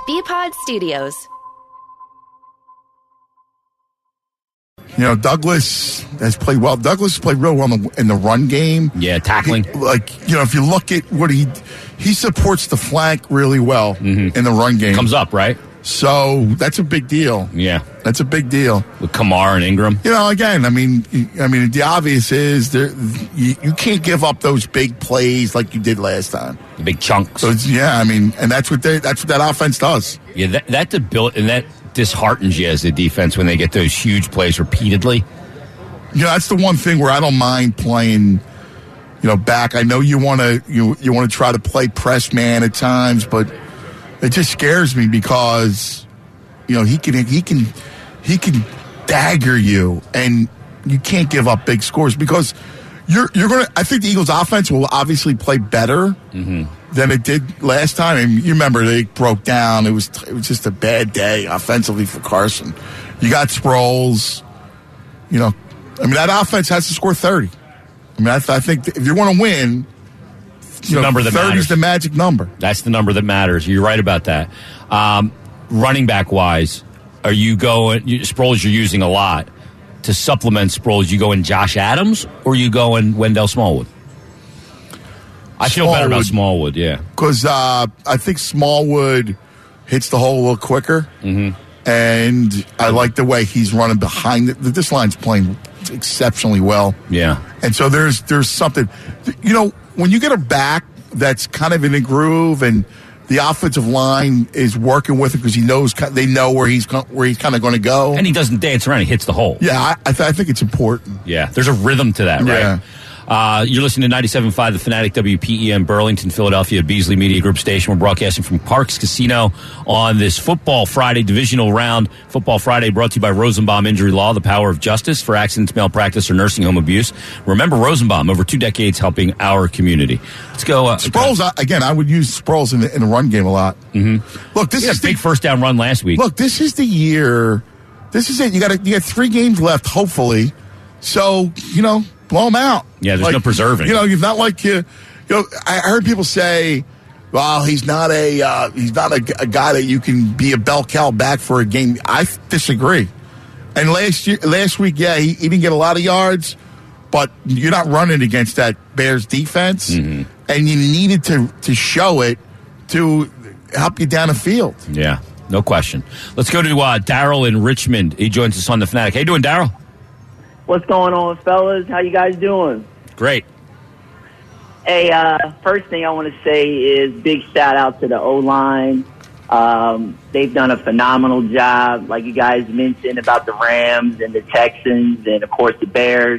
BPod Studios. You know, Douglas has played well. Douglas has played real well in the run game. Yeah, tackling. If you look at what he supports the flank really well in the run game. Comes up, right? So that's a big deal. Yeah. That's a big deal. With Kamar and Ingram. You know, again, the obvious is you can't give up those big plays like you did last time. The big chunks. So and that's what that offense does. Yeah, that disheartens you as a defense when they get those huge plays repeatedly. Yeah, that's the one thing where I don't mind playing, back. I know you want to try to play press man at times, but it just scares me because, he can dagger you, and you can't give up big scores because you're gonna. I think the Eagles' offense will obviously play better than it did last time. And you remember they broke down. It was just a bad day offensively for Carson. You got Sproles. That offense has to score 30. I think if you want to win, the number that 30 matters. is the magic number. That's the number that matters. You're right about that. Running back wise, are you going Sproles? You're using a lot to supplement Sproles. You going Josh Adams or you going Wendell Smallwood? I feel better about Smallwood, yeah, because I think Smallwood hits the hole a little quicker, and I like the way he's running behind it. This line's playing exceptionally well, yeah, and so there's something, when you get a back that's kind of in a groove and the offensive line is working with it because they know where he's kind of going to go, and he doesn't dance around. He hits the hole. Yeah, I think it's important. Yeah, there's a rhythm to that, right? Yeah. You're listening to 97.5 The Fanatic, WPEM, Burlington, Philadelphia, Beasley Media Group station. We're broadcasting from Parks Casino on this Football Friday divisional round. Football Friday brought to you by Rosenbaum Injury Law, the power of justice for accidents, malpractice, or nursing home abuse. Remember Rosenbaum, over 2 decades helping our community. Let's go. Sproles, again, I would use Sproles in the run game a lot. Look, this is a big first down run last week. Look, this is the year. This is it. You got 3 games left, hopefully. So, blow them out. Yeah, there's no preserving. You've not I heard people say, well, he's not a guy that you can be a bell cow back for a game. I disagree. And last week, yeah, he didn't get a lot of yards, but you're not running against that Bears defense, and you needed to show it to help you down the field. Yeah, no question. Let's go to Daryl in Richmond. He joins us on The Fanatic. How you doing, Daryl? What's going on, fellas? How you guys doing? Great. Hey, first thing I want to say is big shout out to the O-line. They've done a phenomenal job, like you guys mentioned about the Rams and the Texans and, of course, the Bears.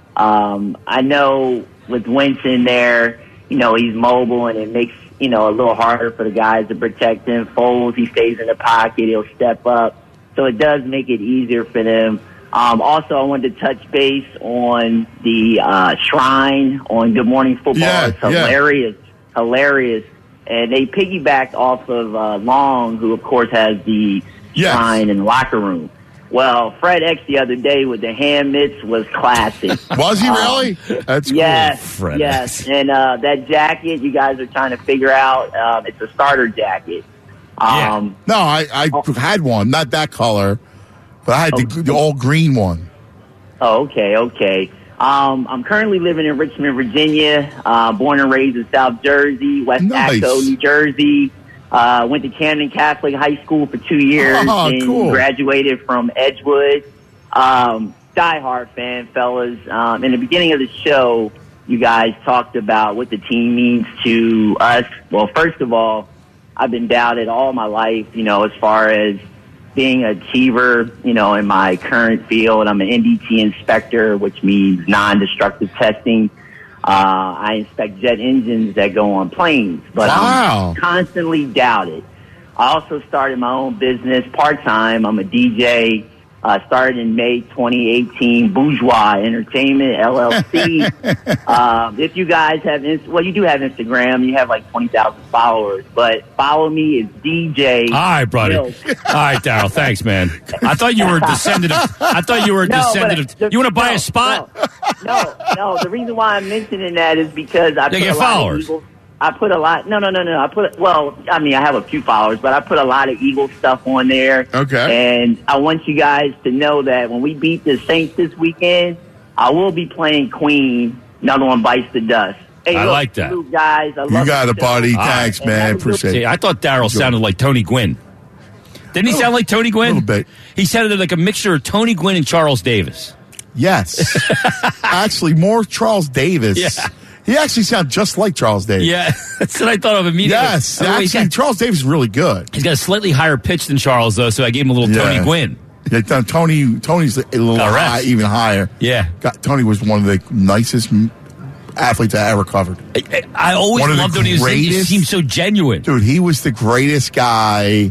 I know with Winston there, he's mobile and it makes, a little harder for the guys to protect him. Foles, he stays in the pocket. He'll step up. So it does make it easier for them. Also, I wanted to touch base on the Shrine on Good Morning Football. Yeah, it's hilarious. And they piggybacked off of Long, who, of course, has the Shrine in the locker room. Well, Fred X the other day with the hand mitts was classic. Was he really? That's yes, cool. Fred yes. And that jacket you guys are trying to figure out, it's a starter jacket. No, I had one, not that color. But I had the all green one. Oh, okay. I'm currently living in Richmond, Virginia. Born and raised in South Jersey, West Atco, New Jersey. Went to Camden Catholic High School for 2 years and graduated from Edgewood. Diehard fan, fellas. In the beginning of the show, you guys talked about what the team means to us. Well, first of all, I've been doubted all my life, as far as being an achiever, in my current field. I'm an NDT inspector, which means non-destructive testing. I inspect jet engines that go on planes, but I'm constantly doubted. I also started my own business part-time. I'm a DJ. Started in May 2018, Bourgeois Entertainment, LLC. If you guys have, you do have Instagram. You have like 20,000 followers, but follow me. It's DJ. All right, buddy. All right, Daryl. Thanks, man. I thought you were a descendant of. You want to buy a spot? No. The reason why I'm mentioning that is because I I put a lot. No. I have a few followers, but I put a lot of Eagles stuff on there. Okay. And I want you guys to know that when we beat the Saints this weekend, I will be playing Queen. Another one bites the dust. Hey, I like that. Guys, I love you got it, buddy. Thanks, man. Appreciate it. I thought Daryl sounded like Tony Gwynn. Didn't he sound like Tony Gwynn? A little bit. He sounded like a mixture of Tony Gwynn and Charles Davis. Yes. Actually, more Charles Davis. Yeah. He actually sounds just like Charles Davis. Yeah, that's what I thought of immediately. Yes. Actually, Charles Davis is really good. He's got a slightly higher pitch than Charles, though, so I gave him a little Tony Gwynn. Yeah, Tony's a little high, even higher. Yeah. Tony was one of the nicest athletes I ever covered. I always loved when he seemed so genuine. Dude, he was the greatest guy.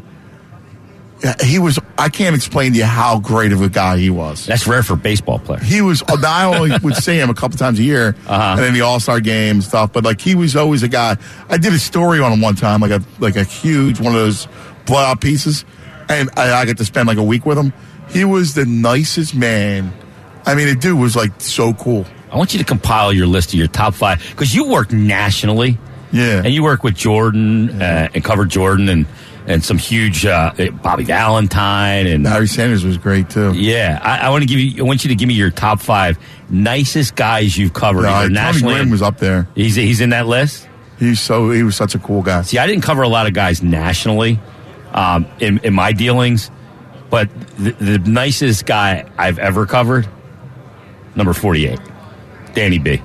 I can't explain to you how great of a guy he was. That's rare for baseball players. He was, I only would see him a couple times a year, and then the All-Star game and stuff, but like he was always a guy. I did a story on him one time, like a huge one of those blowout pieces, and I got to spend like a week with him. He was the nicest man. I mean, the dude was like so cool. I want you to compile your list of your top 5, because you work nationally. Yeah. And you work with Jordan and covered Jordan and some huge Bobby Valentine and Barry Sanders was great too. Yeah, I want you to give me your top 5 nicest guys you've covered. Tony Gwynn was up there. He's in that list. He was such a cool guy. See, I didn't cover a lot of guys nationally in my dealings, but the nicest guy I've ever covered, number 48, Danny B.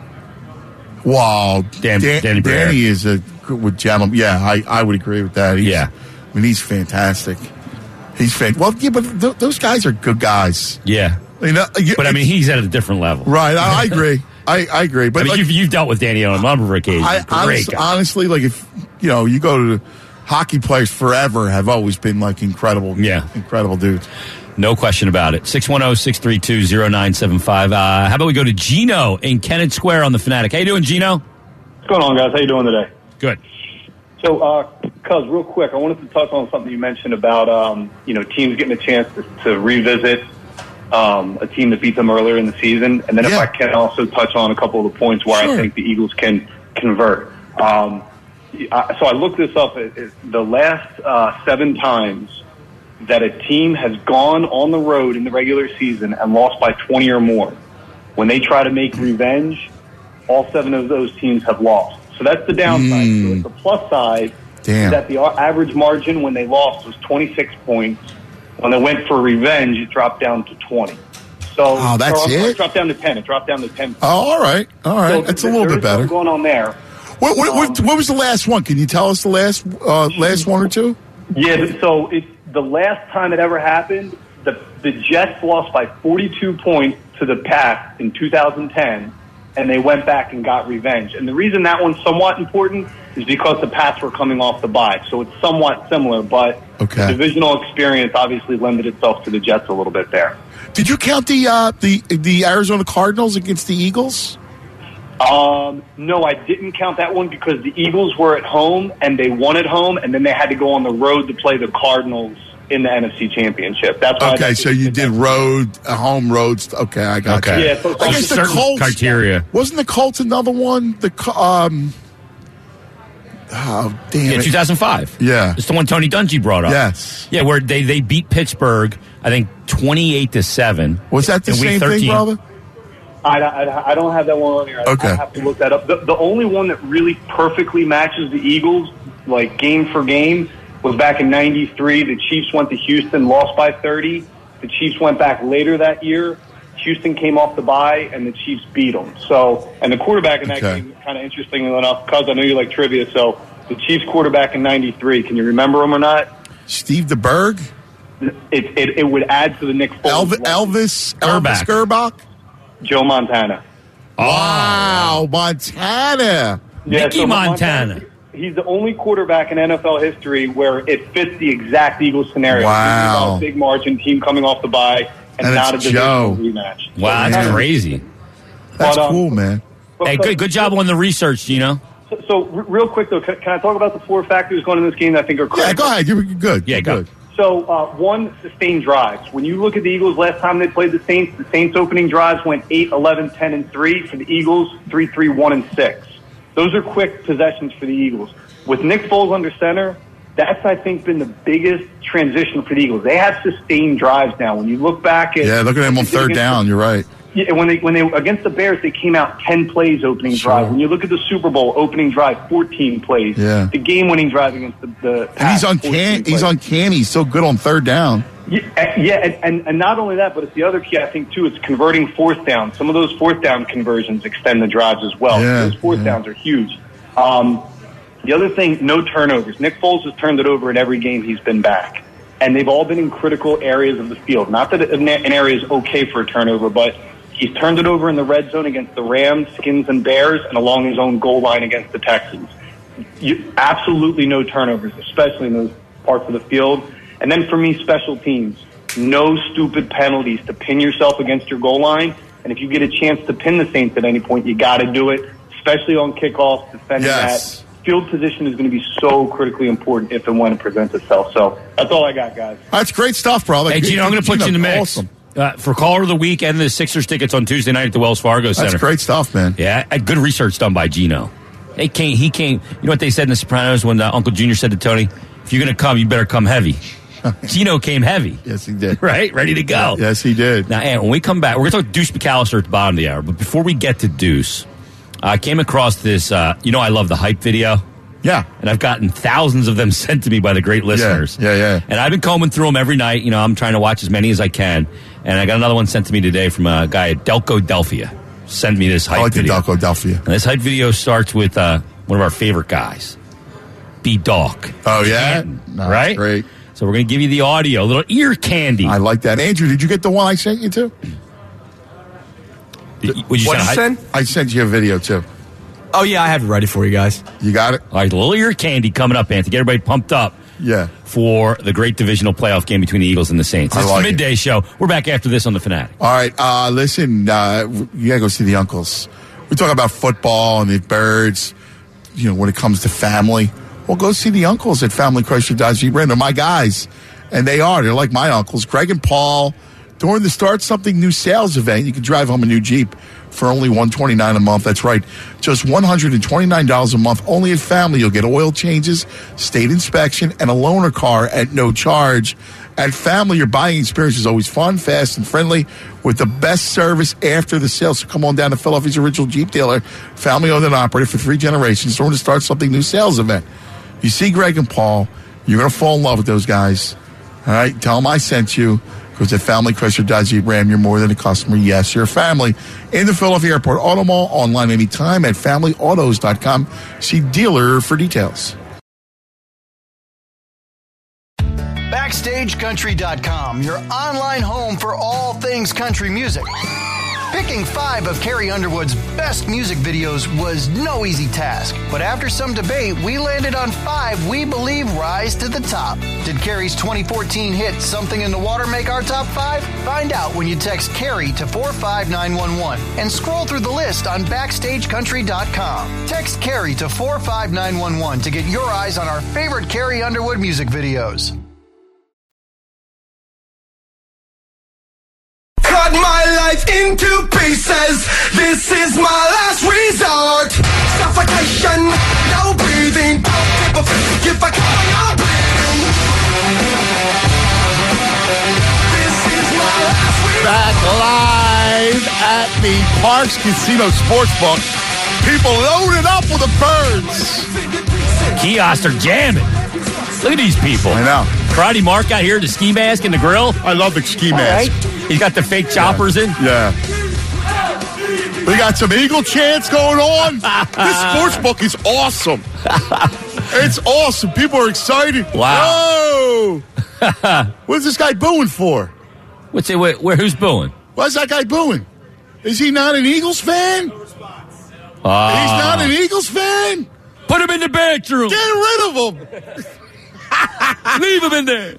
Wow, Danny is with gentleman. Yeah, I would agree with that. I mean, he's fantastic. Well, yeah, but those guys are good guys. Yeah, but I mean, he's at a different level. Right, I agree. I agree. But I mean, you've dealt with Danny on a number of occasions. Honestly, like if you go to hockey players forever have always been like incredible. Yeah, incredible dudes. No question about it. 610-632-0975. How about we go to Gino in Kennett Square on the Fanatic? How you doing, Gino? What's going on, guys? How you doing today? Good. So, Cuz, real quick, I wanted to touch on something you mentioned about, teams getting a chance to revisit a team that beat them earlier in the season. And then if I can also touch on a couple of the points where I think the Eagles can convert. So I looked this up. The last 7 times that a team has gone on the road in the regular season and lost by 20 or more, when they try to make revenge, all 7 of those teams have lost. So that's the downside. So the plus side is that the average margin when they lost was 26 points. When they went for revenge, it dropped down to 20. So it dropped down to 10. It dropped down to 10. Oh, all right. So that's a little bit better. What's going on there? What was the last one? Can you tell us the last one or two? Yeah. So the last time it ever happened, the Jets lost by 42 points to the Pats in 2010, and they went back and got revenge. And the reason that one's somewhat important is because the Pats were coming off the bye. So it's somewhat similar, but the divisional experience obviously lended itself to the Jets a little bit there. Did you count the Arizona Cardinals against the Eagles? No, I didn't count that one because the Eagles were at home and they won at home, and then they had to go on the road to play the Cardinals in the NFC Championship. That's why. So you did home roads. Okay, I got you. Yeah, so I guess the Colts criteria. Wasn't the Colts another one? Oh, damn it. 2005. Yeah. It's the one Tony Dungy brought up. Yes. Yeah, where they beat Pittsburgh, I think 28-7. Was that the same thing, brother? I don't have that one on here. I have to look that up. The only one that really perfectly matches the Eagles, like game for game, was back in '93. The Chiefs went to Houston, lost by 30. The Chiefs went back later that year. Houston came off the bye, and the Chiefs beat them. So, and the quarterback in that game, kind of interesting enough, because I know you like trivia. So, the Chiefs quarterback in '93, can you remember him or not? Steve DeBerg. It would add to the Nick Foles. Elvis Gerbach. Joe Montana. Wow, Montana. Yeah, Mickey Montana. He's the only quarterback in NFL history where it fits the exact Eagles scenario. Wow. A big margin, team coming off the bye, and not a divisional rematch. Wow, that's crazy. That's cool, man. Hey, good job on the research, Gino. So real quick, though, can I talk about the 4 factors going in this game that I think are critical? Yeah, go ahead. You're good. Yeah, go. So, one, sustained drives. When you look at the Eagles last time they played the Saints opening drives went 8, 11, 10, and 3. For the Eagles, 3, 3, 1, and 6. Those are quick possessions for the Eagles. With Nick Foles under center, that's, I think, been the biggest transition for the Eagles. They have sustained drives now. When you look back at... Yeah, look at them on third down. You're right. Yeah, when they against the Bears, they came out 10 plays opening drive. When you look at the Super Bowl opening drive, 14 plays. Yeah. The game-winning drive against the Pats, and he's uncanny. He's so good on third down. Yeah, and not only that, but it's the other key, I think, too. It's converting fourth down. Some of those fourth down conversions extend the drives as well. Yeah, those fourth downs are huge. The other thing, no turnovers. Nick Foles has turned it over in every game he's been back. And they've all been in critical areas of the field. Not that an area is okay for a turnover, but he's turned it over in the red zone against the Rams, Skins, and Bears, and along his own goal line against the Texans. Absolutely no turnovers, especially in those parts of the field. And then for me, special teams. No stupid penalties to pin yourself against your goal line. And if you get a chance to pin the Saints at any point, you got to do it, especially on kickoffs, defending that. Field position is going to be so critically important if and when it presents itself. So that's all I got, guys. That's great stuff, brother. Hey, Gino, I'm going to put you in the mix. Awesome. For Caller of the Week and the Sixers tickets on Tuesday night at the Wells Fargo Center. That's great stuff, man. Yeah, good research done by Gino. He came. You know what they said in The Sopranos when Uncle Junior said to Tony, if you're going to come, you better come heavy. Gino came heavy. Yes, he did. Right? Ready to go. Yes, he did. Now, and when we come back, we're going to talk Deuce McAllister at the bottom of the hour. But before we get to Deuce, I came across this, I love the hype video. Yeah. And I've gotten thousands of them sent to me by the great listeners. Yeah. And I've been combing through them every night. I'm trying to watch as many as I can. And I got another one sent to me today from a guy at Delco-Delphia. Send me this hype video. I like the Delco-Delphia. And this hype video starts with one of our favorite guys, B-Doc. Oh, yeah? No, right? Great. So we're going to give you the audio, a little ear candy. I like that. Andrew, did you get the one I sent you to? What did you send? I sent you a video, too. Oh, yeah, I have it ready for you guys. You got it? All right, a little ear candy coming up, Anthony. Get everybody pumped up. Yeah. For the great divisional playoff game between the Eagles and the Saints. It's the midday show. We're back after this on the Fanatic. All right, listen, you got to go see the uncles. We talk about football and the birds, when it comes to family. Well, go see the uncles at Family Chrysler Dodge Jeep Ram. They're my guys, and they're like my uncles. Greg and Paul, during the Start Something New sales event, you can drive home a new Jeep for only $129 a month. That's right, just $129 a month. Only at Family, you'll get oil changes, state inspection, and a loaner car at no charge. At Family, your buying experience is always fun, fast, and friendly with the best service after the sale. So come on down to Philadelphia's original Jeep dealer, family-owned and operated for 3 generations, during the Start Something New sales event. You see Greg and Paul, you're going to fall in love with those guys. All right, tell them I sent you. Because at Family Chrysler Dodge Jeep Ram, you're more than a customer. Yes, you're a family. In the Philadelphia Airport Auto Mall, online anytime at FamilyAutos.com. See dealer for details. BackstageCountry.com, your online home for all things country music. Picking 5 of Carrie Underwood's best music videos was no easy task, but after some debate, we landed on 5 we believe rise to the top. Did Carrie's 2014 hit Something in the Water make our top 5? Find out when you text Carrie to 45911 and scroll through the list on BackstageCountry.com. Text Carrie to 45911 to get your eyes on our favorite Carrie Underwood music videos. Cut my life into pieces. This is my last resort. Suffocation, no breathing. Don't give a fuck if I call your bleeding. This is my last resort. Back live at the Parks Casino Sportsbook. People loaded up with the birds. Kiosks are jamming. Look at these people. I know. Karate Mark out here, the ski mask and the grill. I love the ski mask. Right. He's got the fake choppers in. Yeah. We got some Eagle chants going on. This sports book is awesome. It's awesome. People are excited. Wow. Whoa. What's this guy booing for? What's it? Who's booing? Why's that guy booing? Is he not an Eagles fan? He's not an Eagles fan? Put him in the bedroom. Get rid of him. Leave him in there.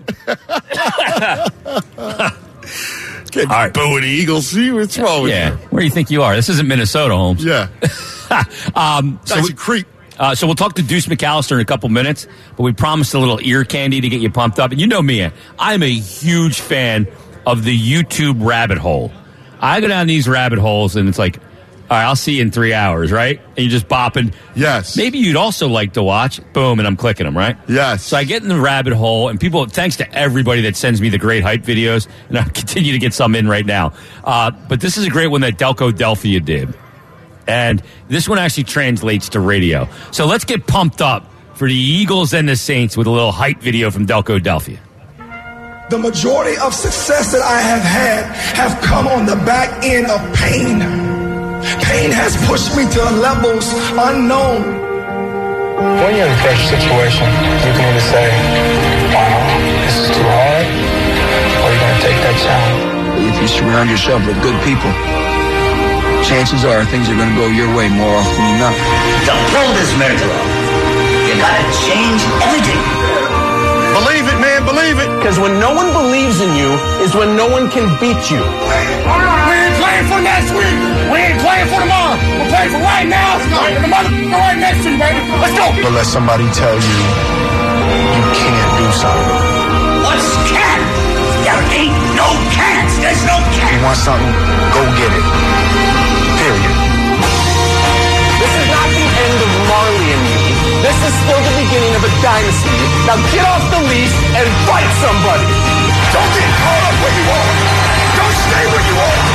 All right. Booing the Eagles. See what's wrong with you? Where do you think you are? This isn't Minnesota, Holmes. Yeah. That's a creep. So we'll talk to Deuce McAllister in a couple minutes, but we promised a little ear candy to get you pumped up. And you know me, I'm a huge fan of the YouTube rabbit hole. I go down these rabbit holes, and it's like, all right, I'll see you in 3 hours, right? And you're just bopping. Yes. Maybe you'd also like to watch. Boom, and I'm clicking them, right? Yes. So I get in the rabbit hole, and people, thanks to everybody that sends me the great hype videos, and I'll continue to get some in right now. But this is a great one that Delco-Delphia did. And this one actually translates to radio. So let's get pumped up for the Eagles and the Saints with a little hype video from Delco-Delphia. The majority of success that I have had have come on the back end of pain. Pain has pushed me to levels unknown. When you're in a pressure situation, you can either say, wow, this is too hard, or you're going to take that challenge. If you surround yourself with good people, chances are things are going to go your way more often than not. To pull this miracle off, you got to change everything. Believe it, man, believe it. Because when no one believes in you is when no one can beat you. We ain't playing for next week. We ain't playing for tomorrow. We're playing for right now. And the motherfucker right next to you, baby. Let's go. But let somebody tell you you can't do something. What's can? There ain't no cans. There's no can. You want something? Go get it. Period. This is not the end of Marley and me. This is still the beginning of a dynasty. Now get off the leash and fight somebody. Don't get caught up where you are. Don't stay where you are.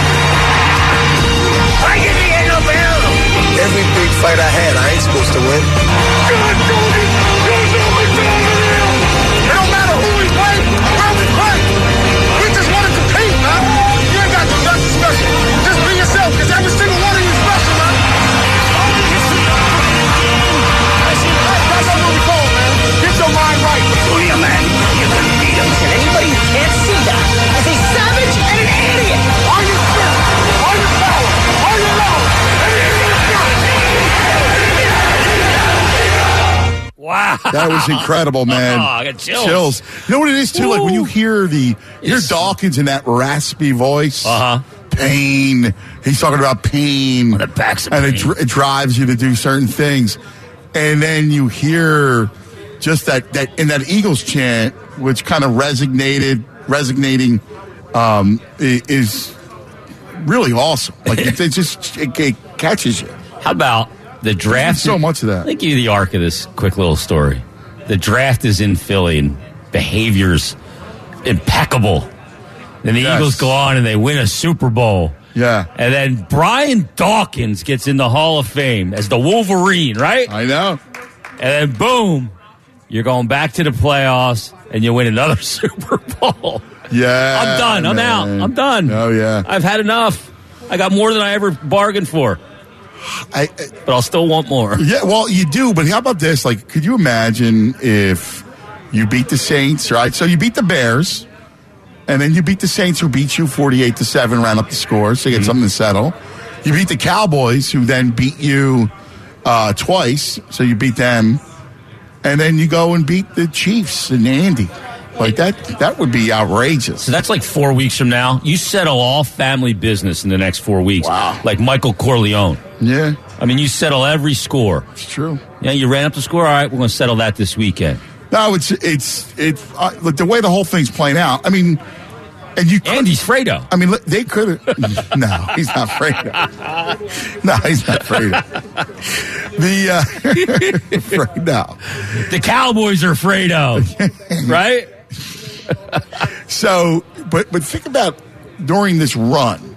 I get the NFL. Every big fight I had, I ain't supposed to win. God, Goldie, you know what time it is. It don't matter who we play, where we play. We just want to compete, man. You ain't got to do nothing special. Just be yourself, because every single one of you is special, man. That's not what we call, man. Get your mind right. Who are you, man? You can beat him. And anybody who can't see that is a savage and an idiot. Are you sick? Are you sour? Are you low? Wow. That was incredible, man. Oh, I got chills. You know what it is, too? Like when you hear Dawkins in that raspy voice. Pain. He's talking about pain. The backs of and pain. it drives you to do certain things. And then you hear just that in that Eagles chant, which kind of resonating, is really awesome. Like it catches you. How about the draft? So much of that. Let me give you the arc of this quick little story. The draft is in Philly and behavior's impeccable. Then the Eagles go on and they win a Super Bowl. Yeah. And then Brian Dawkins gets in the Hall of Fame as the Wolverine, right? I know. And then boom, you're going back to the playoffs and you win another Super Bowl. Yeah. I'm done. I'm out. I'm done. Oh, yeah. I've had enough. I got more than I ever bargained for. But I'll still want more. Yeah, well, you do, but how about this? Like, could you imagine if you beat the Saints, right? So you beat the Bears, and then you beat the Saints, who beat you 48-7, ran up the score, so you get something to settle. You beat the Cowboys, who then beat you twice, so you beat them. And then you go and beat the Chiefs and Andy. Like, that would be outrageous. So that's like 4 weeks from now. You settle all family business in the next 4 weeks. Wow. Like Michael Corleone. Yeah. I mean, you settle every score. It's true. Yeah, you ran up the score. All right, we're going to settle that this weekend. No, it's like the way the whole thing's playing out. I mean, and you. Andy's Fredo. I mean, they could have. No, he's not Fredo. No, he's not Fredo. Fredo. The Cowboys are Fredo, right? So, but think about during this run.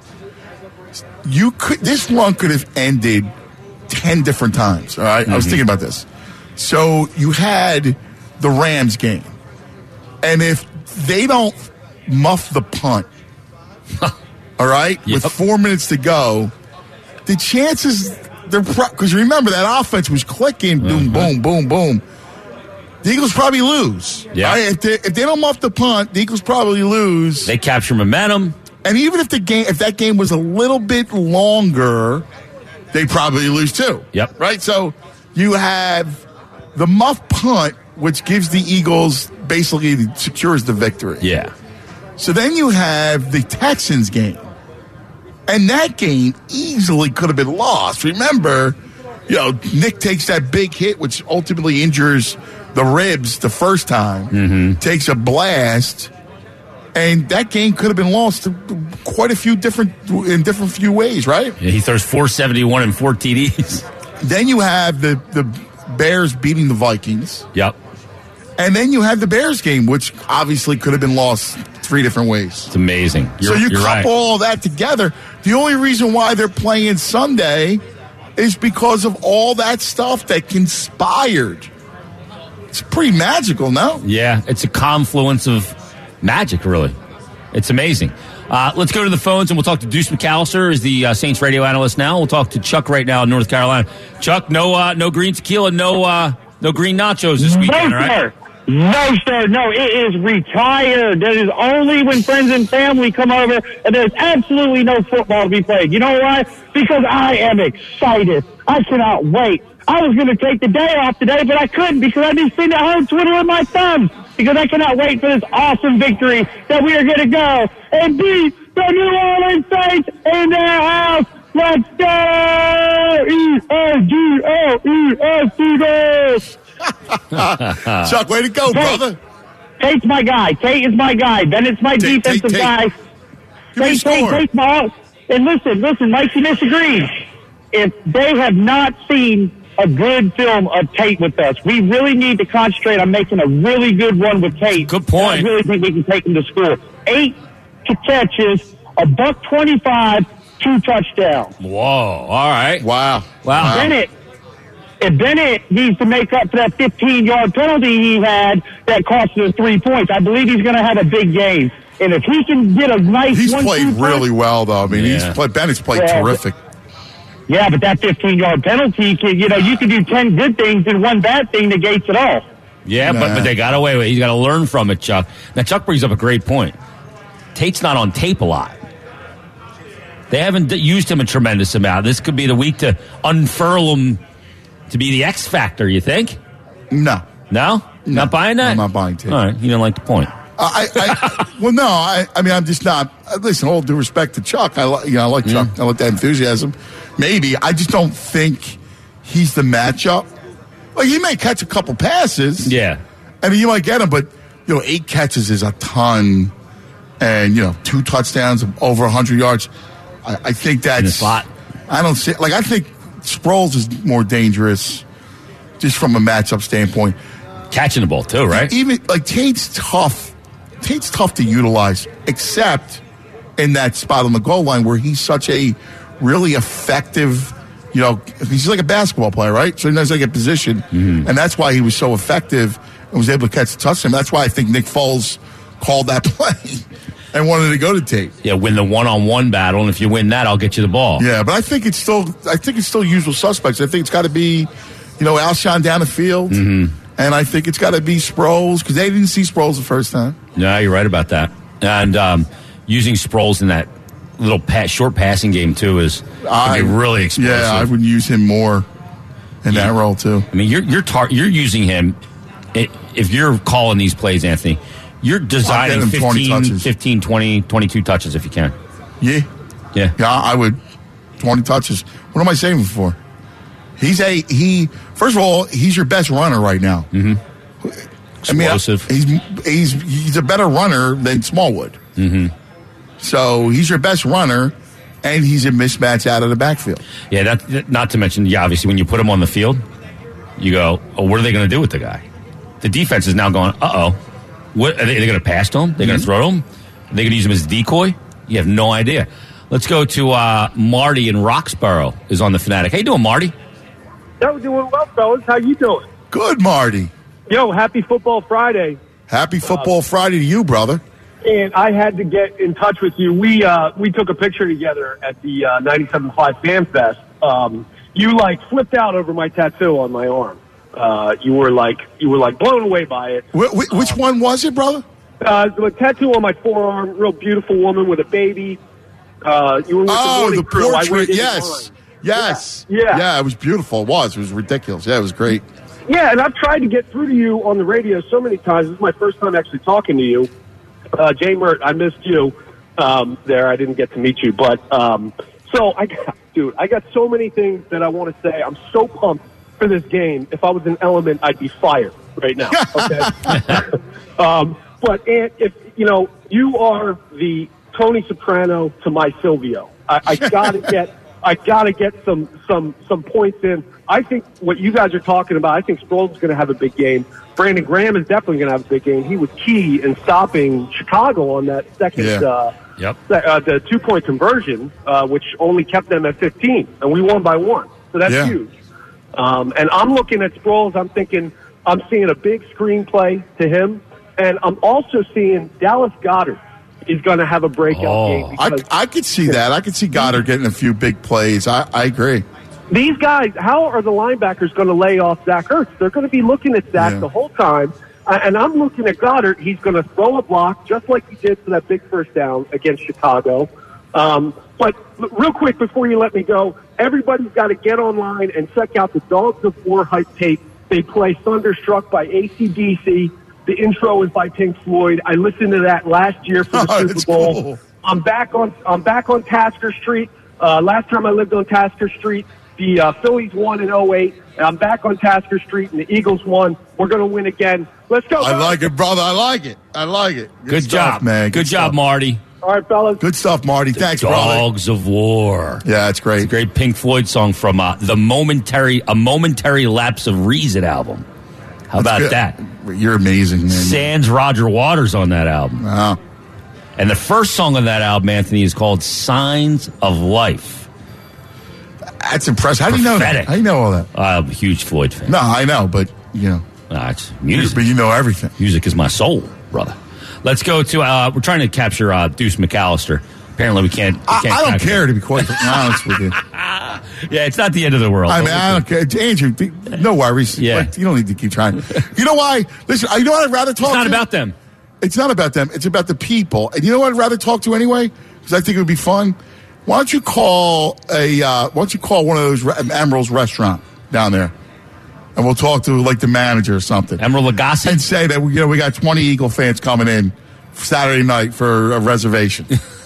This run could have ended 10 different times. All right, I was thinking about this. So you had the Rams game, and if they don't muff the punt, all right, with 4 minutes to go, the chances because remember that offense was clicking, boom, boom, boom, boom. The Eagles probably lose. Yeah. Right? If they don't muff the punt, the Eagles probably lose. They capture momentum. And even if that game was a little bit longer, they probably lose too. Yep. Right? So you have the muff punt, which gives the Eagles basically secures the victory. Yeah. So then you have the Texans game. And that game easily could have been lost. Remember, Nick takes that big hit, which ultimately injures the ribs the first time, takes a blast, And that game could have been lost quite a few different ways, right? Yeah, he throws 471 and 4 TDs. Then you have the Bears beating the Vikings. Yep. And then you have the Bears game, which obviously could have been lost 3 different ways. It's amazing. So you couple all that together. The only reason why they're playing Sunday is because of all that stuff that conspired. It's pretty magical, no? Yeah, it's a confluence of magic, really. It's amazing. Let's go to the phones, and we'll talk to Deuce McAllister, is the Saints radio analyst now. We'll talk to Chuck right now in North Carolina. Chuck, no green tequila, no green nachos this weekend, right? No, sir. No, it is retired. That is only when friends and family come over, and there's absolutely no football to be played. You know why? Because I am excited. I cannot wait. I was going to take the day off today, but I couldn't because I'd be sitting at home twiddling my thumbs because I cannot wait for this awesome victory that we are going to go and beat the New Orleans Saints in their house. Let's go! E-A-G-O-E-S-T-S! Chuck, way to go, brother. Tate's my guy. Tate is my guy. Bennett's my defensive guy. Tate's my... And listen, Mikey disagrees. If they have not seen a good film of Tate with us, we really need to concentrate on making a really good run with Tate. Good point. I really think we can take him to school. 8 catches, $125, 2 touchdowns. Whoa! All right. Wow. Bennett needs to make up for that 15-yard penalty he had that cost us 3 points. I believe he's going to have a big game. And if he can get a nice He's played really well, though. I mean, Bennett's played terrific. Yeah, but that 15-yard penalty, you can do 10 good things and one bad thing negates it all. Yeah, but they got away with it. He's got to learn from it, Chuck. Now, Chuck brings up a great point. Tate's not on tape a lot. They haven't used him a tremendous amount. This could be the week to unfurl him to be the X factor, you think? No. No? Not buying that? I'm not buying Tate. All right, you don't like the point. I'm just not. Listen, all due respect to Chuck, I like Chuck. I like that enthusiasm. Maybe I just don't think he's the matchup. Like he may catch a couple passes. Yeah, I mean you might get him, but 8 catches is a ton, and 2 touchdowns of over 100 yards. I think that's in the slot. I don't see. Like I think Sproles is more dangerous, just from a matchup standpoint. Catching the ball too, right? Even like Tate's tough. Tate's tough to utilize, except in that spot on the goal line where he's such a really effective, he's like a basketball player, right? So he knows like a position, and that's why he was so effective and was able to catch the touchdown. That's why I think Nick Foles called that play and wanted to go to Tate. Yeah, win the one-on-one battle, and if you win that, I'll get you the ball. Yeah, but I think it's still usual suspects. I think it's got to be, Alshon down the field. And I think it's got to be Sproles because they didn't see Sproles the first time. No, you're right about that. And using Sproles in that little short passing game, too, is really explosive. Yeah, I would use him more in that role, too. I mean, you're using him. If you're calling these plays, Anthony, you're designing 15, 20, 22 touches if you can. Yeah. Yeah. Yeah, I would. 20 touches. What am I saving for? First of all, he's your best runner right now. Explosive. He's a better runner than Smallwood. So he's your best runner, and he's a mismatch out of the backfield. Yeah, not to mention, obviously, when you put him on the field, you go, oh, what are they going to do with the guy? The defense is now going, what are they going to pass to him? They're going to throw to him? Are they going to use him as a decoy? You have no idea. Let's go to Marty in Roxborough is on the Fanatic. How you doing, Marty? Yo, doing well, fellas. How you doing? Good, Marty. Yo, happy Football Friday. Happy Football Friday to you, brother. And I had to get in touch with you. We took a picture together at the 97.5 Fan Fest. You flipped out over my tattoo on my arm. You were blown away by it. Which one was it, brother? The tattoo on my forearm. Real beautiful woman with a baby. You were with the portrait. Yes. Yes. Yeah, it was beautiful. It was ridiculous. Yeah, it was great. Yeah, and I've tried to get through to you on the radio so many times. This is my first time actually talking to you. Jay Mert, I missed you there. I didn't get to meet you. But, I got so many things that I want to say. I'm so pumped for this game. If I was an Element, I'd be fired right now. Okay? But if you are the Tony Soprano to my Silvio. I gotta get some points in. I think what you guys are talking about, I think Sproles is going to have a big game. Brandon Graham is definitely going to have a big game. He was key in stopping Chicago on that second, the 2-point conversion, which only kept them at 15, and we won by 1. So that's huge. And I'm looking at Sproles. I'm seeing a big screenplay to him, and I'm also seeing Dallas Goedert is going to have a breakout game. I could see that. I could see Goddard getting a few big plays. I agree. These guys, how are the linebackers going to lay off Zach Ertz? They're going to be looking at Zach the whole time. And I'm looking at Goddard. He's going to throw a block just like he did for that big first down against Chicago. But real quick before you let me go, everybody's got to get online and check out the Dogs of War hype tape. They play Thunderstruck by AC/DC. The intro is by Pink Floyd. I listened to that last year for the Super Bowl. Cool. I'm back on Tasker Street. Last time I lived on Tasker Street, the Phillies won in 2008. And I'm back on Tasker Street, and the Eagles won. We're going to win again. Let's go. I like it, brother. I like it. Good stuff, job, man. Good job, Marty. All right, fellas. Good stuff, Marty. Thanks, brother. Dogs of War. Yeah, it's great. It's a great Pink Floyd song from the Momentary Lapse of Reason album. How about that? You're amazing, man. Sans Roger Waters on that album. Wow. And the first song on that album, Anthony, is called Signs of Life. That's impressive. How do you know that? How do you know all that? I'm a huge Floyd fan. No, I know, but, it's music. But you know everything. Music is my soul, brother. Let's go to, we're trying to capture Deuce McAllister. Apparently we can't I don't care, to be quite honest with you. Yeah, it's not the end of the world. I don't care. Andrew, no worries. Yeah. You don't need to keep trying. You know why? Listen, you know what I'd rather talk to? It's not about them. It's not about them. It's about the people. And you know what I'd rather talk to anyway? Because I think it would be fun. Why don't you call one of those Emerald's restaurant down there? And we'll talk to the manager or something. Emerald Lagasse? And say that we got 20 Eagle fans coming in Saturday night for a reservation.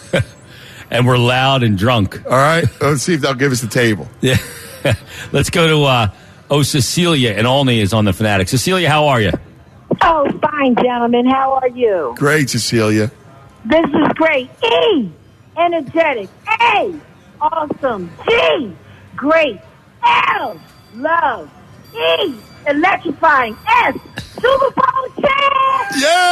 And we're loud and drunk. All right. Let's see if they'll give us the table. Yeah. Let's go to Cecilia in Olney is on the Fanatic. Cecilia, how are you? Oh, fine, gentlemen. How are you? Great, Cecilia. This is great. E, energetic. A, awesome. G, great. L, love. E, electrifying. S, Super Bowl champ.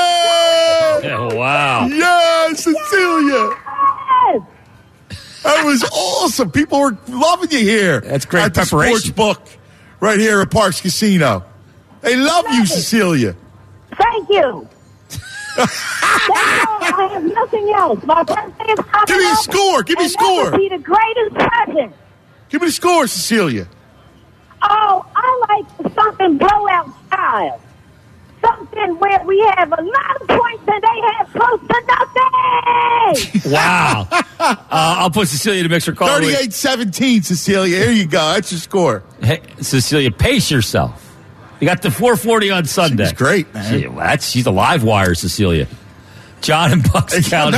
Yeah! Wow. Yeah, Cecilia. Yes. That was awesome. People were loving you here. That's great at preparation. The sports book right here at Parks Casino. They love you, Cecilia. Thank you. That's all. I have nothing else. My birthday is coming. Give me a score. Give me a score. That would be the greatest present. Give me the score, Cecilia. Oh, I like something blowout style. Something where we have a lot of points and they have close to nothing. Wow. I'll put Cecilia to mix her call. 38-17, Cecilia. Here you go. That's your score. Hey, Cecilia, pace yourself. You got the 440 on Sunday. She's great, man. She's a live wire, Cecilia. John in Bucks County.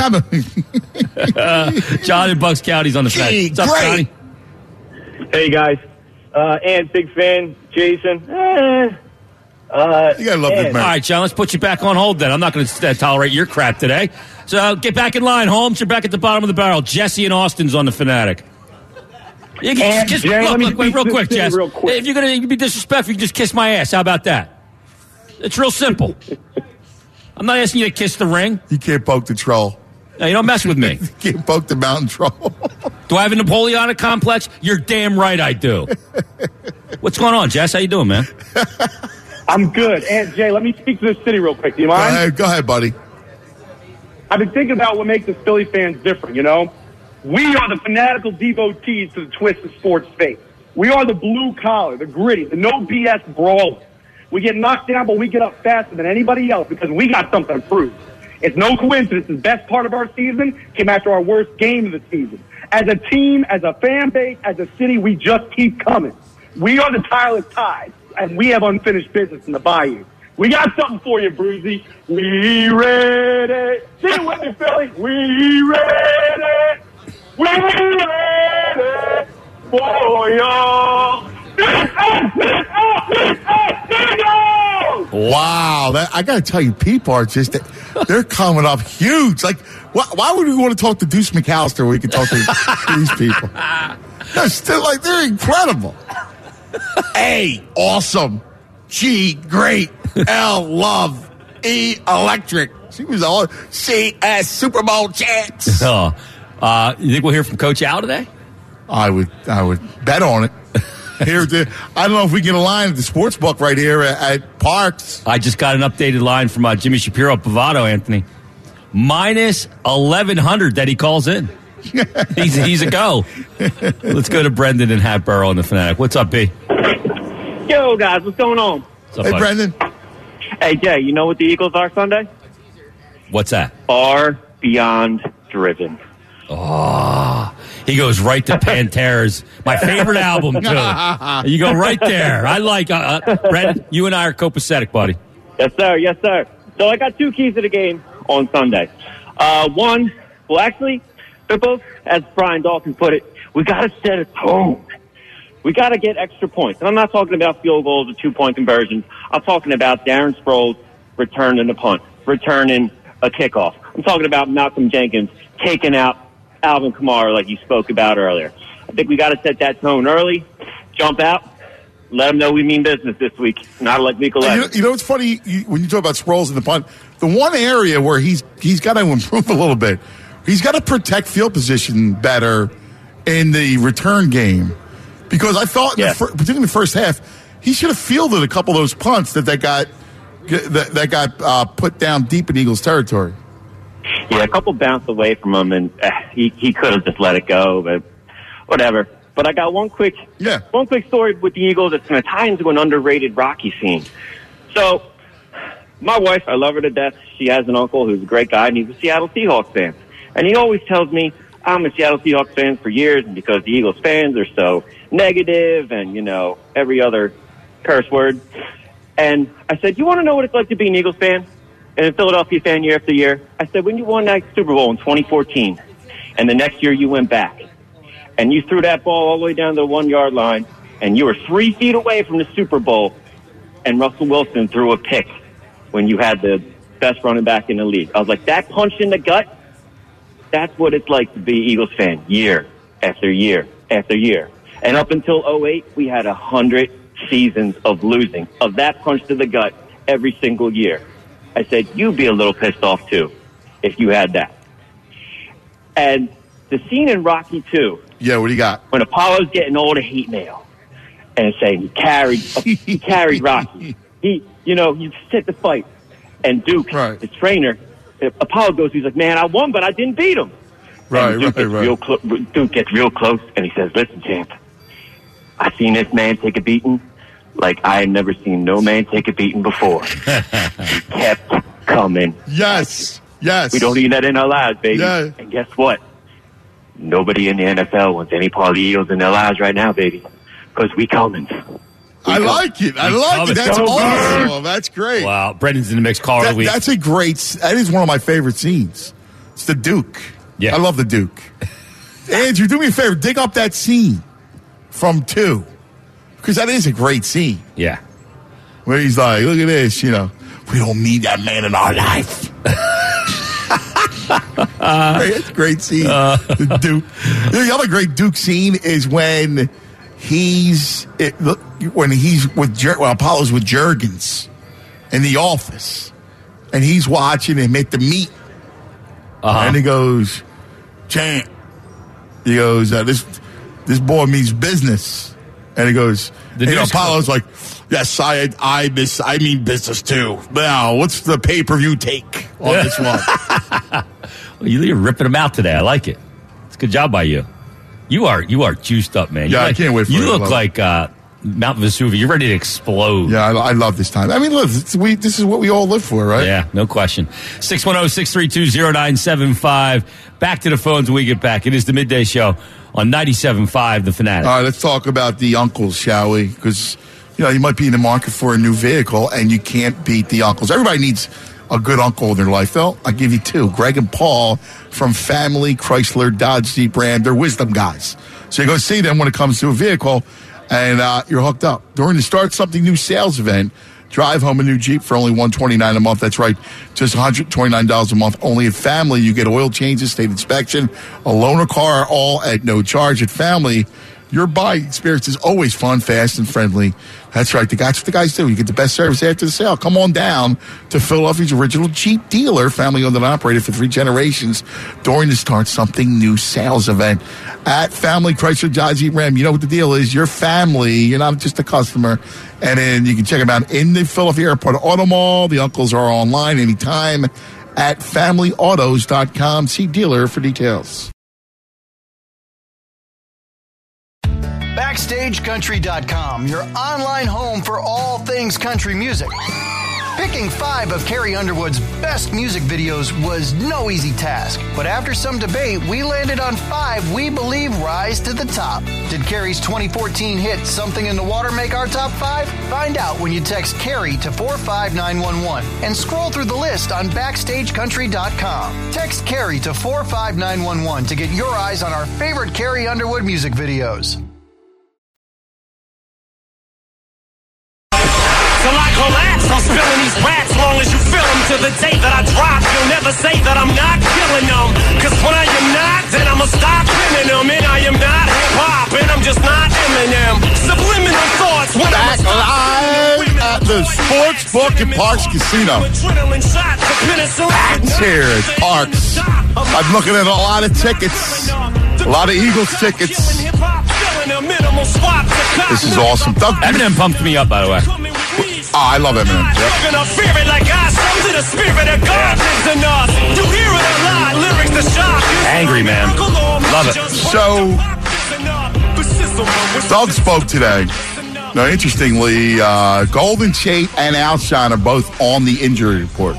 John in Bucks County's on the fence. What's up, Johnny? Hey, guys. And big fan, Jason. You gotta love this man. All right, John, let's put you back on hold then. I'm not going to tolerate your crap today. So get back in line, Holmes. You're back at the bottom of the barrel. Jesse and Austin's on the Fanatic. You can just look, wait, real quick, Jess. If you're going to be disrespectful, you can just kiss my ass. How about that? It's real simple. I'm not asking you to kiss the ring. You can't poke the troll. No, you don't mess with me. You can't poke the mountain troll. Do I have a Napoleonic complex? You're damn right I do. What's going on, Jess? How you doing, man? I'm good. And Jay, let me speak to the city real quick. Do you mind? Go ahead, buddy. I've been thinking about what makes us Philly fans different, We are the fanatical devotees to the twisted sports faith. We are the blue collar, the gritty, the no BS brawler. We get knocked down, but we get up faster than anybody else because we got something to prove. It's no coincidence the best part of our season came after our worst game of the season. As a team, as a fan base, as a city, we just keep coming. We are the tireless Tide, and we have unfinished business in the Bayou. We got something for you, Bruzy. We ready. Sing it with me, Philly. We ready. We ready for y'all. Wow. I got to tell you, people are just, they're coming up huge. Like, why would we want to talk to Deuce McAllister when we can talk to these people? They're still like, they're incredible. A, awesome. G, great. L, love. E, electric. She was all C, S, Super Bowl chance. You think we'll hear from Coach Al today? I would bet on it. I don't know if we get a line at the sports book right here at Parks. I just got an updated line from Jimmy Shapiro at Bovado, Anthony. Minus 1,100 that he calls in. He's a go. Let's go to Brendan and Hatboro on the Fanatic. What's up, B? Yo, guys, what's going on? What's up, hey, buddy? Brendan. Hey, Jay, you know what the Eagles are Sunday? What's that? Are beyond driven. Oh, he goes right to Pantera's, my favorite album, too. You go right there. I like, Brendan, you and I are copacetic, buddy. Yes, sir. Yes, sir. So I got two keys to the game on Sunday. One, well, actually, they're both, as Brian Dawkins put it, we got to set a tone. We got to get extra points. And I'm not talking about field goals or 2-point conversions. I'm talking about Darren Sproles returning a punt, returning a kickoff. I'm talking about Malcolm Jenkins taking out Alvin Kamara like you spoke about earlier. I think we got to set that tone early, jump out, let them know we mean business this week, not like week 11. You know what's funny? When you talk about Sproles and the punt, the one area where he's got to improve a little bit, he's got to protect field position better in the return game. Because I thought, particularly in the first half, he should have fielded a couple of those punts that got put down deep in Eagles territory. Yeah, a couple bounced away from him, and he could have just let it go, but whatever. But I got one quick story with the Eagles that's going to tie into an underrated Rocky scene. So, my wife, I love her to death. She has an uncle who's a great guy, and he's a Seattle Seahawks fan. And he always tells me, I'm a Seattle Seahawks fan for years, and because the Eagles fans are so negative and, you know, every other curse word. And I said, you want to know what it's like to be an Eagles fan and a Philadelphia fan year after year? I said, when you won that Super Bowl in 2014, and the next year you went back, and you threw that ball all the way down the 1-yard line, and you were 3 feet away from the Super Bowl, and Russell Wilson threw a pick when you had the best running back in the league. I was like, that punch in the gut, that's what it's like to be an Eagles fan year after year after year. And up until 2008, we had 100 seasons of losing, of that punch to the gut every single year. I said, you'd be a little pissed off, too, if you had that. And the scene in Rocky 2. Yeah, what do you got? When Apollo's getting all the hate mail and saying he carried Rocky. He set the fight. And Duke, the trainer, Apollo goes, he's like, man, I won, but I didn't beat him. Duke gets real close, and he says, listen, champ, I seen this man take a beating like I had never seen no man take a beating before. He kept coming. Yes. We don't need that in our lives, baby. Yeah. And guess what? Nobody in the NFL wants any part of the Eagles in their lives right now, baby, because we coming. I like it. That's awesome. That's great. Wow. Brendan's in the mix. Call of the week. That is one of my favorite scenes. It's the Duke. Yeah. I love the Duke. Andrew, do me a favor. Dig up that scene from 2. Because that is a great scene. Yeah. Where he's like, look at this, we don't need that man in our life. It's a great scene. The Duke. The other great Duke scene is when Apollo's with Juergens in the office, and he's watching him at the meet, and he goes, "Champ," he goes, "This boy means business," and he goes, Apollo's like, "Yes, I mean business too. Now, what's the pay-per-view take on this one?" Well, you're ripping them out today. I like it. It's a good job by you. You are juiced up, man. Yeah, I can't wait for it. You look like Mount Vesuvius. You're ready to explode. Yeah, I love this time. I mean, look, this is what we all live for, right? Yeah, no question. 610-632-0975. Back to the phones when we get back. It is the Midday Show on 97.5 The Fanatic. All right, let's talk about the uncles, shall we? Because, you might be in the market for a new vehicle, and you can't beat the uncles. Everybody needs a good uncle in their life, though. I'll give you 2. Greg and Paul from Family Chrysler Dodge Jeep Ram. They're wisdom guys. So you go see them when it comes to a vehicle, and you're hooked up. During the Start Something New sales event, Drive home a new Jeep for only $129 a month. That's right, just $129 a month. Only at Family, you get oil changes, state inspection, a loaner car, all at no charge. At Family, your buying experience is always fun, fast, and friendly. That's right. That's what the guys do. You get the best service after the sale. Come on down to Philadelphia's original Jeep dealer, family-owned and operated for 3 generations, during the Start Something New sales event at Family Chrysler Dodge Jeep Ram. You know what the deal is. You're family. You're not just a customer. And then you can check them out in the Philadelphia Airport Auto Mall. The uncles are online anytime at FamilyAutos.com. See dealer for details. BackstageCountry.com, your online home for all things country music. Picking 5 of Carrie Underwood's best music videos was no easy task, but after some debate, we landed on 5 we believe rise to the top. Did Carrie's 2014 hit Something in the Water make our top 5? Find out when you text Carrie to 45911 and scroll through the list on BackstageCountry.com. Text Carrie to 45911 to get your eyes on our favorite Carrie Underwood music videos. So I collapse, I'm spilling these raps long as you feel them. To the day that I drop, you'll never say that I'm not killing them. Cause when I am not, then I'ma stop killing them. And I am not hip-hop, and I'm just not Eminem. Subliminal thoughts when Back live at the Sports Book at Parks Casino. That's here at Parks. I'm looking at a lot of tickets. A lot of Eagles tickets. This is awesome. Eminem pumped me up, by the way. I love Eminem. Yep. Angry, man. Love it. So, Doug spoke today. Now, interestingly, Golden Tate and Alshon are both on the injury report.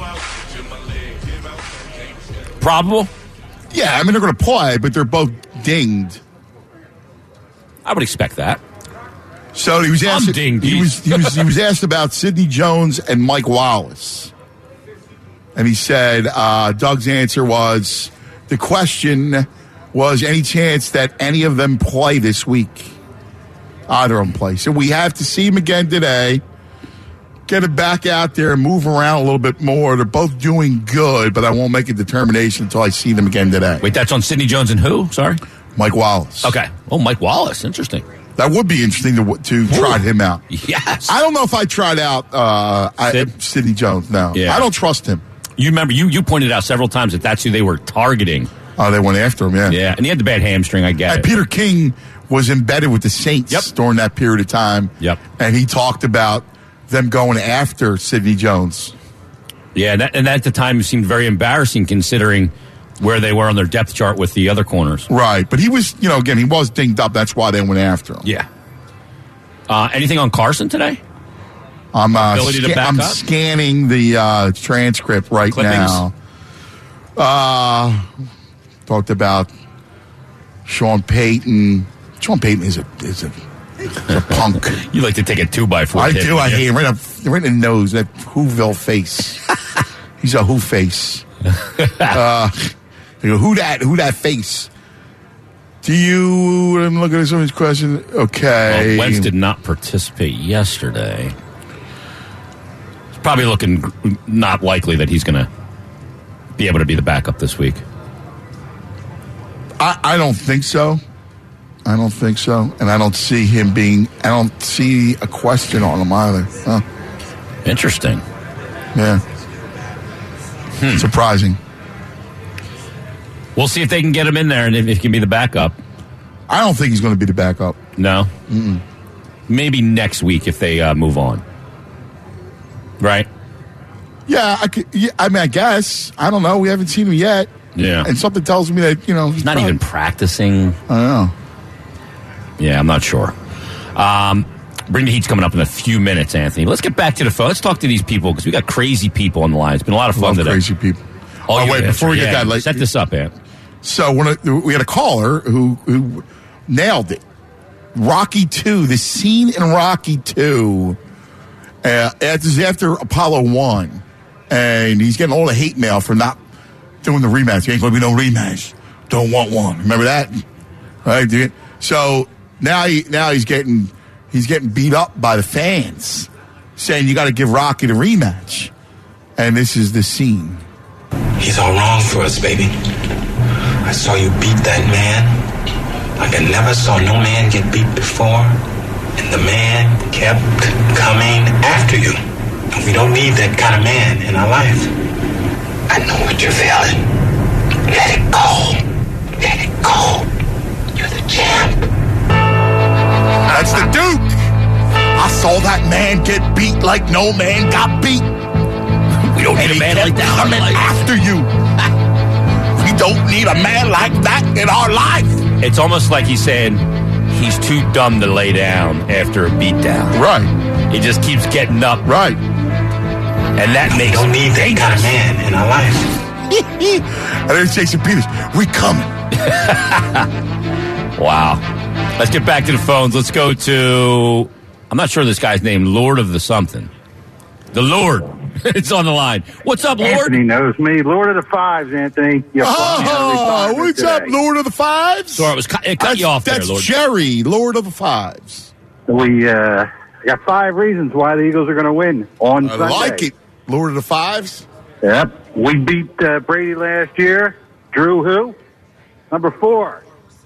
Probable? Yeah, I mean, they're going to play, but they're both dinged. I would expect that. So he was asked. He was asked about Sidney Jones and Mike Wallace, and he said Doug's answer was, the question was, any chance that any of them play this week? Either of them play. So we have to see him again today. Get it back out there and move around a little bit more. They're both doing good, but I won't make a determination until I see them again today. Wait, that's on Sidney Jones and who? Sorry, Mike Wallace. Okay. Oh, Mike Wallace. Interesting. That would be interesting to try him out. Yes. I don't know if I tried out Sidney Jones. No. Yeah. I don't trust him. You remember, you pointed out several times that that's who they were targeting. Oh, they went after him, yeah. Yeah, and he had the bad hamstring, I get it. Peter King was embedded with the Saints during that period of time. Yep. And he talked about them going after Sidney Jones. Yeah, and that at the time seemed very embarrassing considering where they were on their depth chart with the other corners. Right, but he was, again, he was dinged up. That's why they went after him. Yeah. Anything on Carson today? I'm scanning the transcript right now. Talked about Sean Payton. Sean Payton is a punk. You like to take a 2x4. I do. I hate him right in the nose. That Whoville face. He's a Who face. Who that face? I'm looking at somebody's question. Okay. Well, Wentz did not participate yesterday. It's probably looking not likely that he's going to be able to be the backup this week. I don't think so. And I don't see him I don't see a question on him either. Huh. Interesting. Yeah. Surprising. We'll see if they can get him in there and if he can be the backup. I don't think he's going to be the backup. No? Mm-mm. Maybe next week if they move on. Right? Yeah, I guess. I don't know. We haven't seen him yet. Yeah. And something tells me that, he's not even practicing. I don't know. Yeah, I'm not sure. Bring the Heat's coming up in a few minutes, Anthony. Let's get back to the phone. Let's talk to these people because we got crazy people on the line. It's been a lot of fun today. Crazy people. Wait, before we get that, set this up, Ant. So we had a caller who nailed it. Rocky 2, the scene in Rocky 2, after Apollo 1, and he's getting all the hate mail for not doing the rematch. There ain't going to be no rematch. Don't want one. Remember that? Right, dude? So now he's getting beat up by the fans saying you got to give Rocky the rematch. And this is the scene. He's all wrong for us, baby. I saw you beat that man like I never saw no man get beat before. And the man kept coming after you. And we don't need that kind of man in our life. I know what you're feeling. Let it go. Let it go. You're the champ. That's the Duke. I saw that man get beat like no man got beat. We don't need a man like that coming after you. We don't need a man like that in our life. It's almost like he's saying he's too dumb to lay down after a beatdown. Right. He just keeps getting up. Right. And that makes don't need that kind of man in our life. And there's Jason Peters. We coming. Wow. Let's get back to the phones. Let's go to, I'm not sure this guy's name, Lord of the something. The Lord. It's on the line. What's up, Lord? Anthony knows me. Lord of the Fives, Anthony. What's up, Lord of the Fives? Sorry, it cut you off there, That's Lord. Jerry, Lord of the Fives. We got 5 reasons why the Eagles are going to win on Sunday. I like it. Lord of the Fives? Yep. We beat Brady last year. Drew who? Number 4.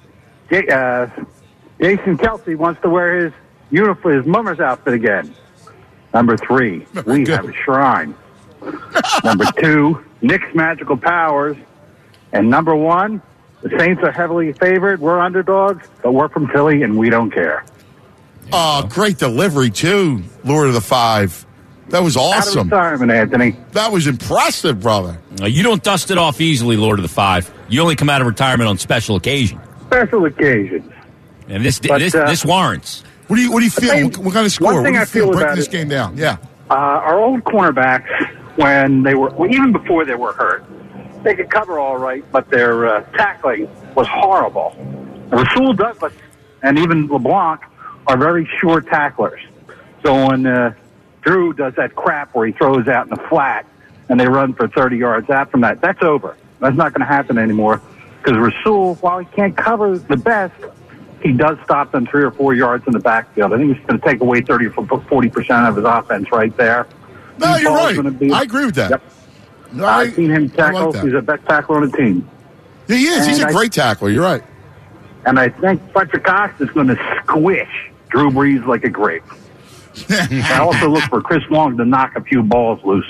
Jason Kelsey wants to wear his uniform, his mummer's outfit again. Number 3, we have a shrine. Number 2, Nick's magical powers. And number 1, the Saints are heavily favored. We're underdogs, but we're from Philly, and we don't care. Oh, great delivery, too, Lord of the Five. That was awesome. Out of retirement, Anthony. That was impressive, brother. You don't dust it off easily, Lord of the Five. You only come out of retirement on special occasion. Special occasions. And this warrants. What do you feel? What kind of score? One thing I feel breaking about this game down. Yeah. Our old cornerbacks, when they were, even before they were hurt, they could cover all right, but their tackling was horrible. Rasul Douglas and even LeBlanc are very short tacklers. So when Drew does that crap where he throws out in the flat and they run for 30 yards out from that, that's over. That's not going to happen anymore because Rasul, while he can't cover the best, he does stop them 3 or 4 yards in the backfield. I think it's going to take away 30 or 40% of his offense right there. No, you're right. I agree with that. Yep. No, I've seen him tackle. like that. He's the best tackler on the team. Yeah, he is. He's a great tackler. You're right. And I think Fletcher Cox is going to squish Drew Brees like a grape. I also look for Chris Long to knock a few balls loose.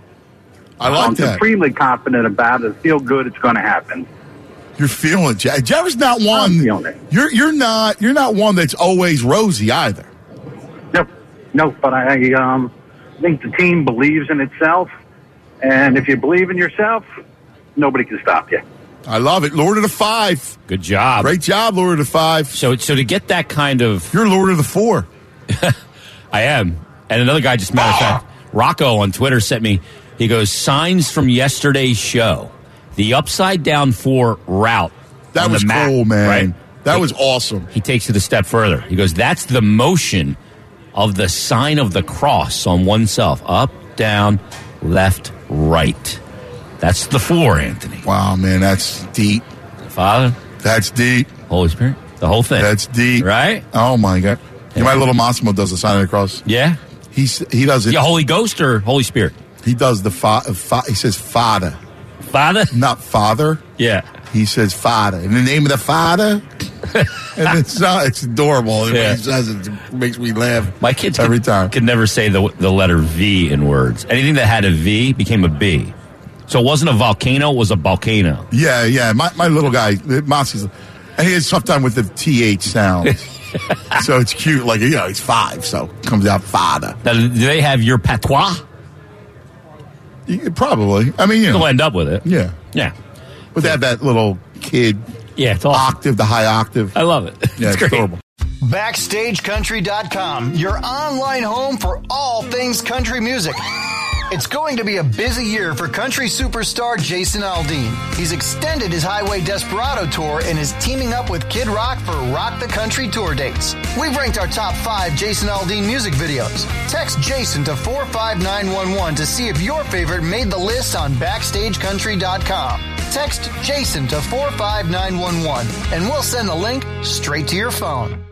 I like I'm that. supremely confident about it. I feel good it's going to happen. You're feeling it. Jerry's not one. I'm feeling it. You're not one that's always rosy either. No, but I think the team believes in itself, and if you believe in yourself, nobody can stop you. I love it. Lord of the Five. Good job. Great job, Lord of the Five. So to get that kind of... You're Lord of the Four. I am. And another guy, just matter of fact, Rocco on Twitter sent me, he goes, signs from yesterday's show. The upside down 4 route. That was cool, man. Right? That was awesome. He takes it a step further. He goes, that's the motion of the sign of the cross on oneself. Up, down, left, right. That's the 4, Anthony. Wow, man, that's deep. Father. That's deep. Holy Spirit. The whole thing. That's deep. Right? Oh, my God. Yeah. My little Massimo does the sign of the cross. Yeah? He does it. Yeah, Holy Ghost or Holy Spirit? He does the he says Father. Father? Not Father. Yeah. He says Father. In the name of the Father. And it's adorable. Yeah. He says it makes me laugh. My kids every time could never say the letter V in words. Anything that had a V became a B. So it wasn't a volcano, it was a volcano. Yeah. My little guy, Mossie's, and he has tough time with the TH sound. So it's cute. Like, he's 5, so it comes out Father. Now, do they have your patois? Probably. I mean, You'll end up with it. Yeah. Yeah. But they have that little kid it's awesome. octave, the high octave. I love it. Yeah, it's adorable. BackstageCountry.com, your online home for all things country music. It's going to be a busy year for country superstar Jason Aldean. He's extended his Highway Desperado tour and is teaming up with Kid Rock for Rock the Country tour dates. We've ranked our top 5 Jason Aldean music videos. Text Jason to 45911 to see if your favorite made the list on BackstageCountry.com. Text Jason to 45911 and we'll send the link straight to your phone.